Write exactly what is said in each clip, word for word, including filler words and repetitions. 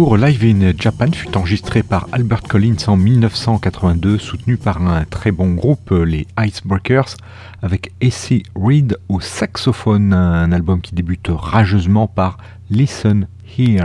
tour Live in Japan fut enregistré par Albert Collins en mille neuf cent quatre-vingt-deux, soutenu par un très bon groupe, les Icebreakers, avec Essie Reed au saxophone, un album qui débute rageusement par Listen Here.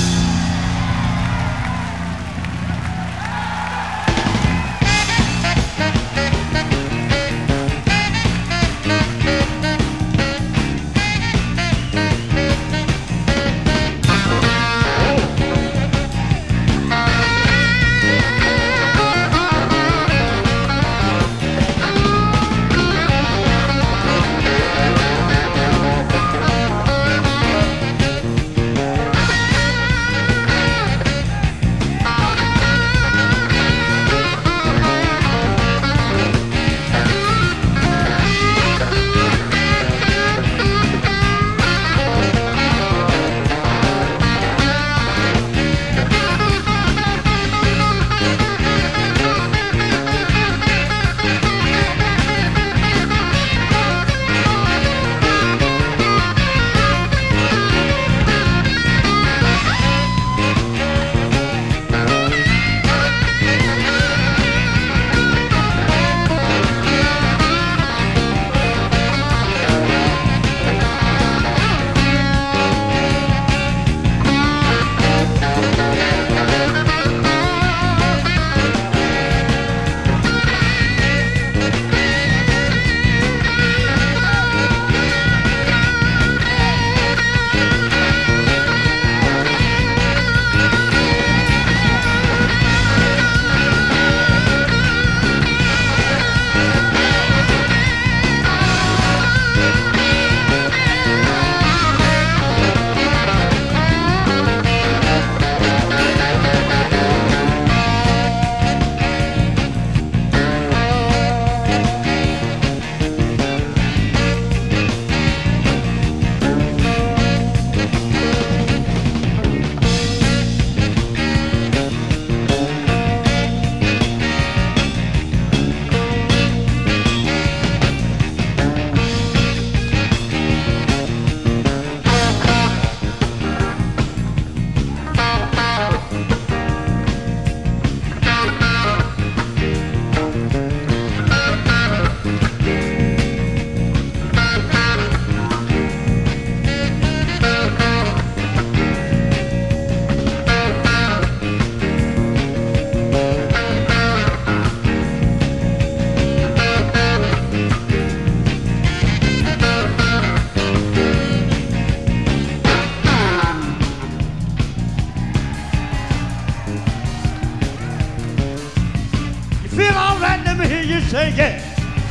Say yeah.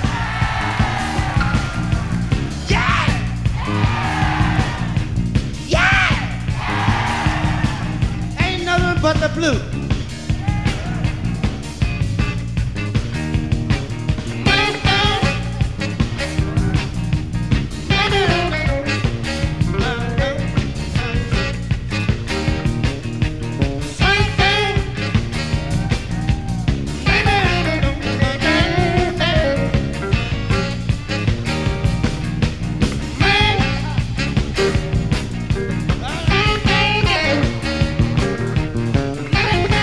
Yeah. Yeah. Ain't nothing but the blue. Thank you.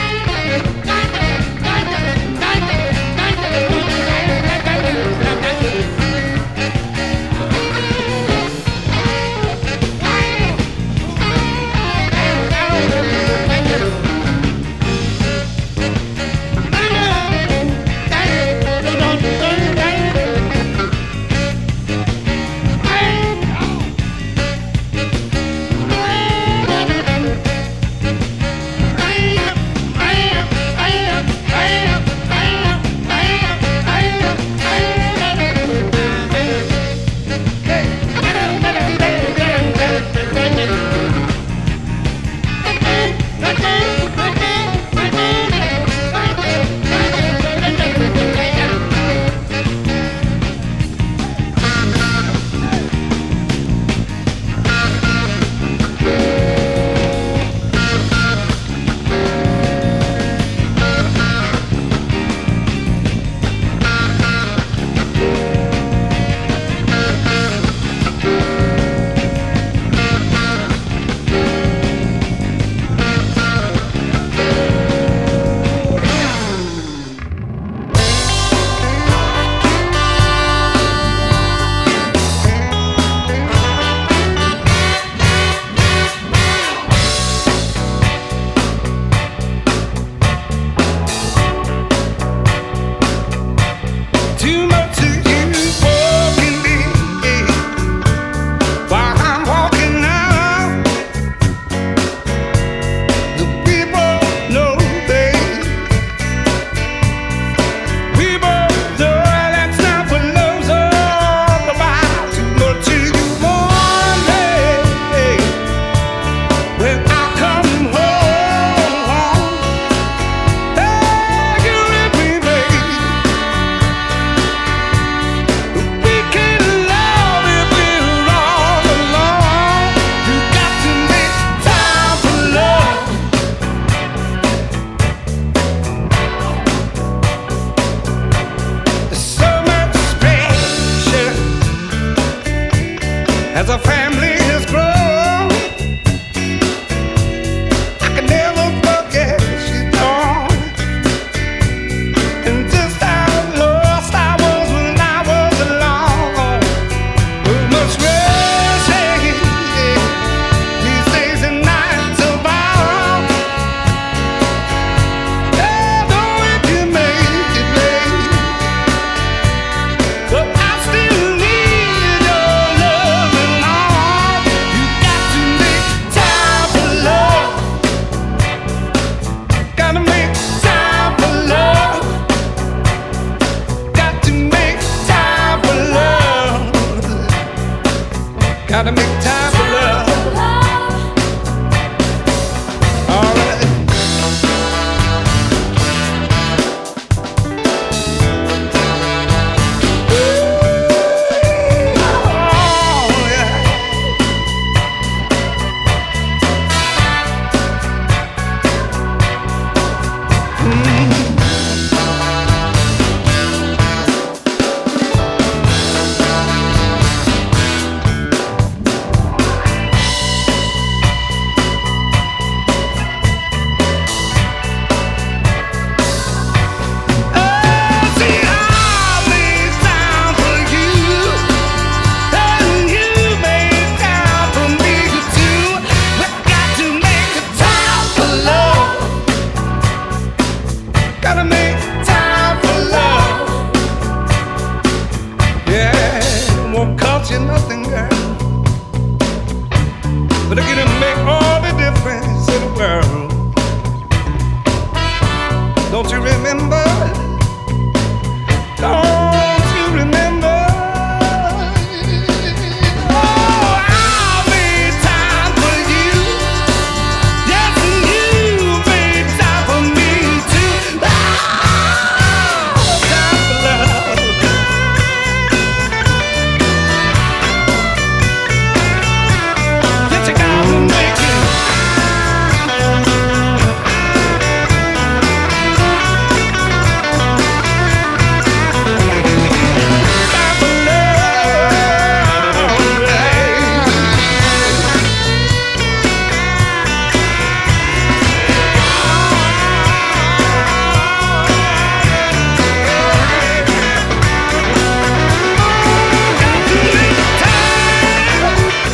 as a family has grown. I can never forget she's gone, and just how lost I was when I was alone. With much rushing these days and nights of ours. Yeah, though we can make it late, but I still need your love and all. You got to make time for love. Gotta make time for love. Got to make time for love. Gotta make time for love. All right. Oh, yeah. Nothing, girl, but it can make all the difference in the world. Don't you remember? Don't you remember? Oh, I'll make time for you. Yes, and you make time for me too. Ah, time for love. You gotta make it. Time for love, right? Got to make time.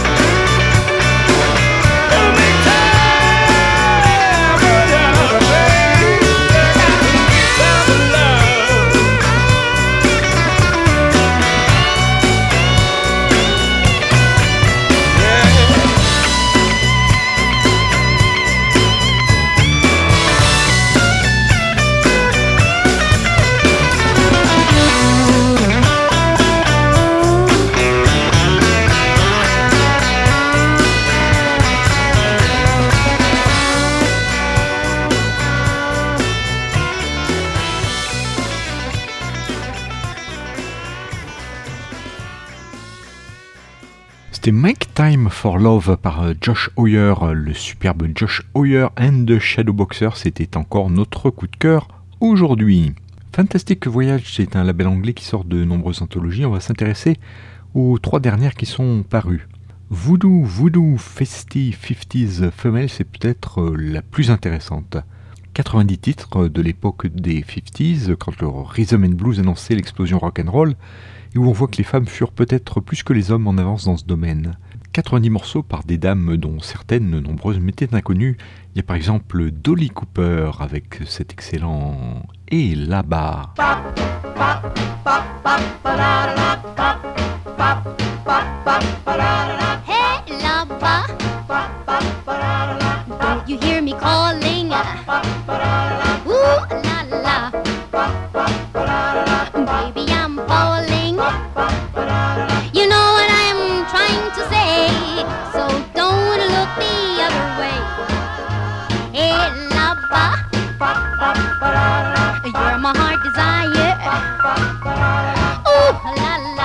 Gotta make time for love, baby. Got to make time for love. Yeah. C'était Make Time for Love par euh, Josh Hoyer, euh, le superbe Josh Hoyer and the Shadowboxer. C'était encore notre coup de cœur aujourd'hui. Fantastic Voyage, c'est un label anglais qui sort de nombreuses anthologies. On va s'intéresser aux trois dernières qui sont parues. Voodoo Voodoo Festy cinquantaines femelles, c'est peut-être euh, la plus intéressante. quatre-vingt-dix titres de l'époque des cinquantaines, quand le rhythm and blues annonçait l'explosion rock'n'roll, et où on voit que les femmes furent peut-être plus que les hommes en avance dans ce domaine. quatre-vingt-dix morceaux par des dames dont certaines nombreuses m'étaient inconnues. Il y a par exemple Dolly Cooper avec cet excellent « Et là-bas ». Hey, là-bas, don't you hear me calling? Ooh, la la, baby, I'm falling. You know what I'm trying to say, so don't look the other way. Hey, là-bas, you're my heart desire. Ooh, la la.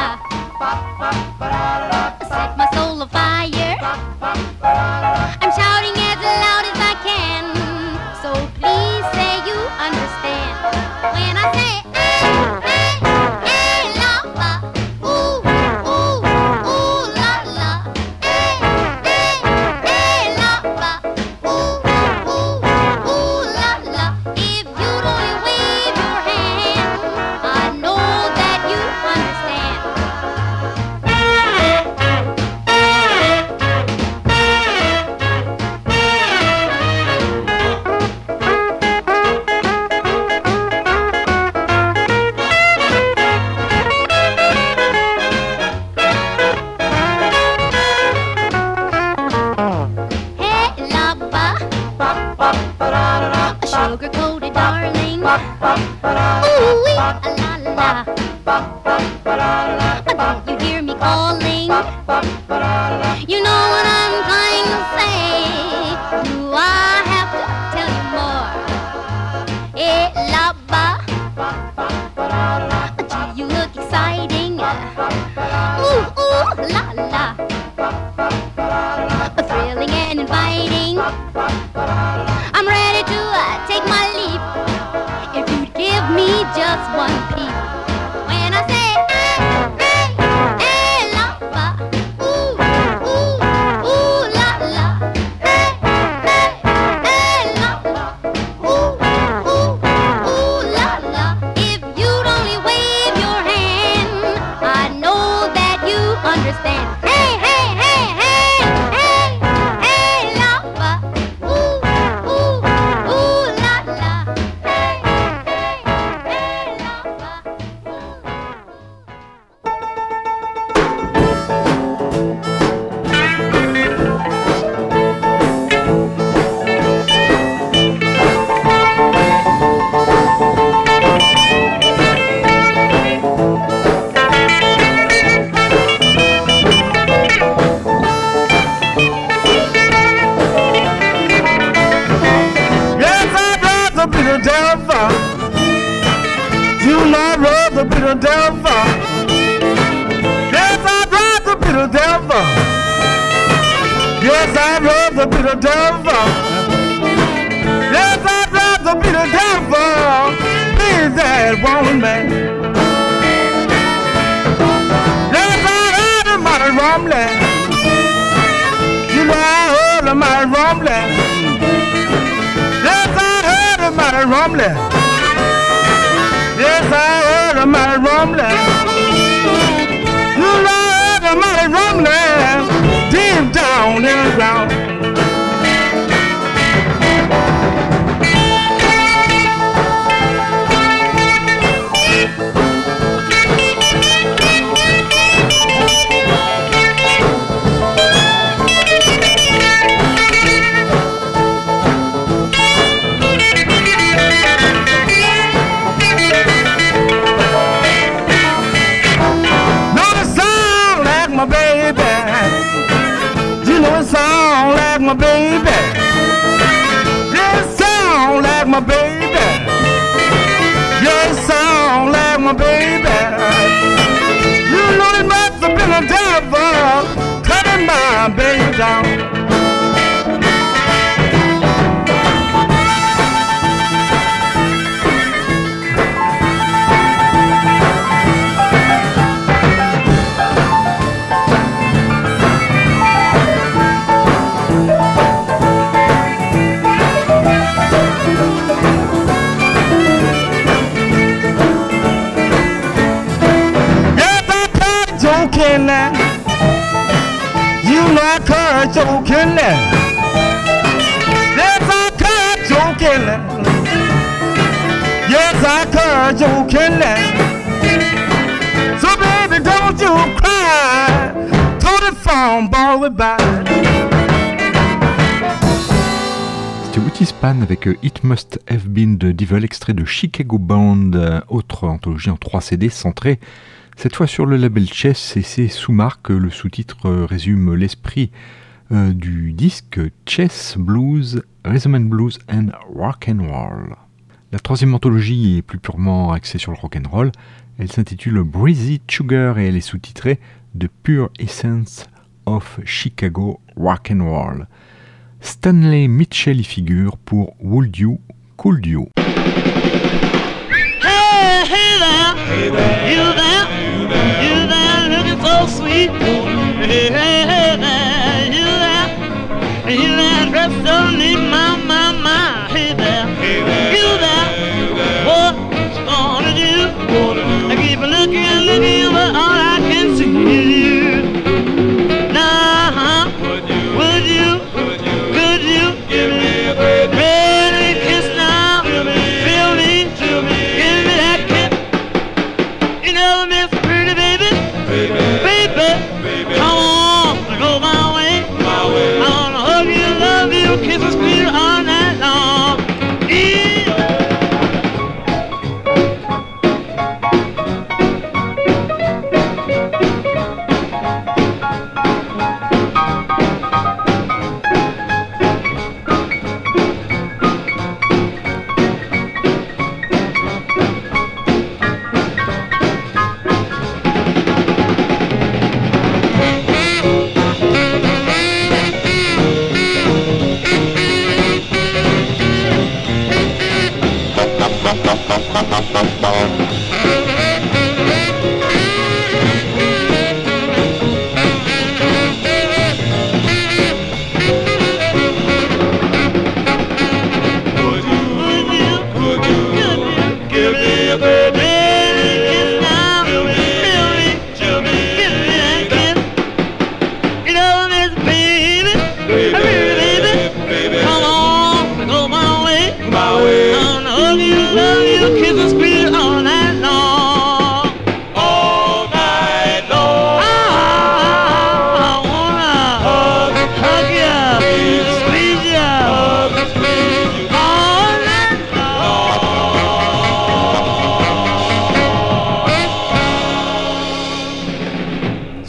la. Don't you hear me calling? You know what I'm trying to say. Do I have to tell you more? Eh, la ba. Gee, you look exciting. Ooh, ooh, la la. Thrilling and inviting. I'm ready to uh, take my leap. If you'd give me just one peep. When I say, eh, eh, eh, la ba. Ooh, ooh, ooh, la la. Eh, eh, eh, la la. Ooh, ooh, ooh, la la. If you'd only wave your hand, I know that you understand. Hey, hey, hey, hey, hey, hey, la ba. Ooh, ooh, ooh, la la. Hey, hey, hey, la ba. Yes, I'd rather be the devil. You might rather be the devil. Yes, I'd rather be the devil. Yes, I'd rather be the devil. Yes, I'd rather be the devil. Be that woman. Yes, I heard him mighty rumbling. You know I heard him mighty rumbling. Yes, I heard him mighty rumbling. Yes, I heard him mighty rumbling. You know I heard him mighty rumbling. Deep down in the ground. Know it sound like my baby. You know it sound like my baby. Yes, sound like my baby. Yes, sound like my baby. You know it must have been a devil cutting my baby down. Joking now. You know I caught joking now. Yes, I caught joking now. Yes, I caught joking now. So baby, don't you cry. Told the phone boy bye. C'était Witty Span avec euh, It Must Have Been the Devil, extrait de Chicago Bound, euh, autre anthologie en trois C D centrée cette fois sur le label Chess et ses sous-marques. Le sous-titre euh, résume l'esprit euh, du disque: Chess, Blues, Rhythm and Blues and Rock and Roll. La troisième anthologie est plus purement axée sur le rock and roll. Elle s'intitule Breezy Sugar et elle est sous-titrée The Pure Essence of Chicago Rock and Roll. Stanley Mitchell y figure pour Would You, Could You. Hey, hey there, hey there, you there, you there, you there, looking so sweet. Hey, hey, hey there, you there, you there, dressed so neat, my, my, my. Hey there, hey there, you there, you there, what you gonna do? Gonna do? I keep looking, looking, but all I can see is you. Nah, would you, would you, would you, could you give me a great, great kiss now? Feel me, feel me, give me that kiss.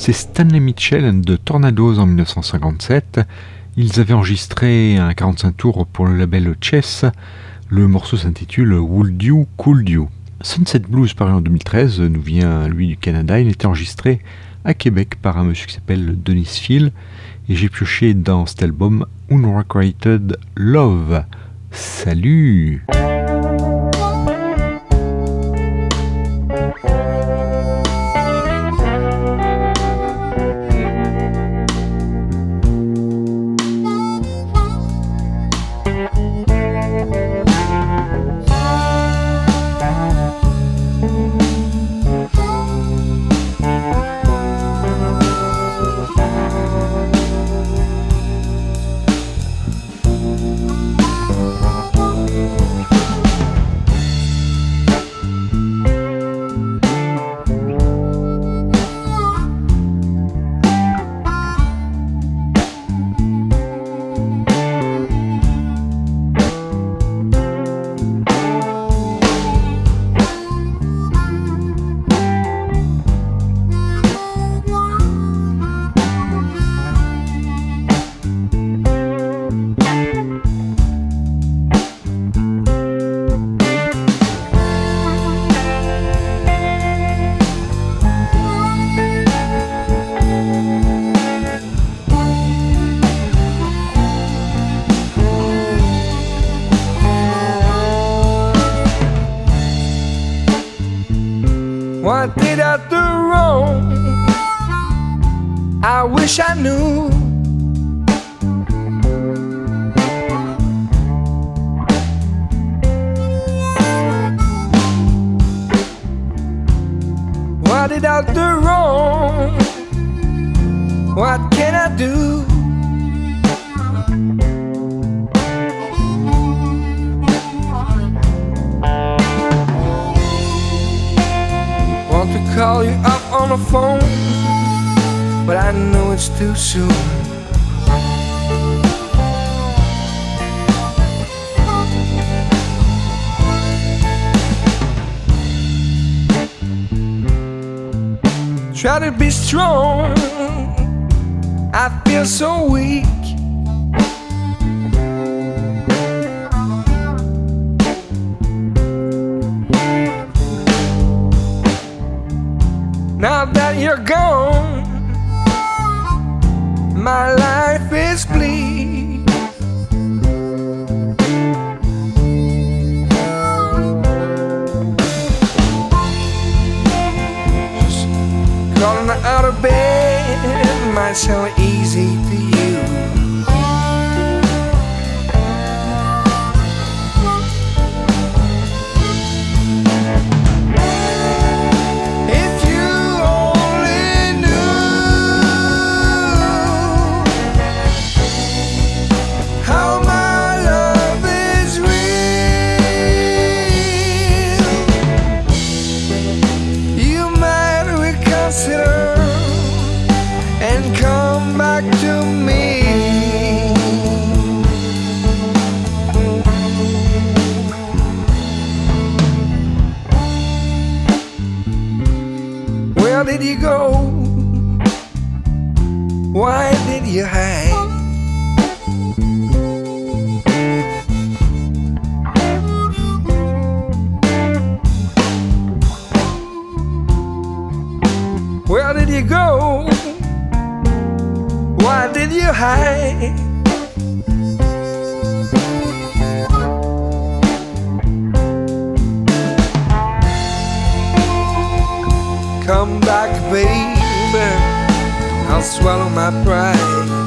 C'est Stanley Mitchell and the Tornadoes en dix-neuf cent cinquante-sept. Ils avaient enregistré un quarante-cinq tours pour le label Chess. Le morceau s'intitule Would You, Could You. Sunset Blues, paru en deux mille treize, nous vient lui du Canada. Il était enregistré à Québec par un monsieur qui s'appelle Denis Phil. Et j'ai pioché dans cet album Unrequited Love. Salut! What did I do wrong? I wish I knew. What did I do wrong? What can I do? Want to call you up on the phone, but I know it's too soon. Try to be strong, I feel so weak. Now that you're gone, my life is bleak. Just crawling out of bed might sound easy to you. And come back to me. Where did you go? Why did you hide? Where did you go? Why did you hide? Come back, baby, I'll swallow my pride.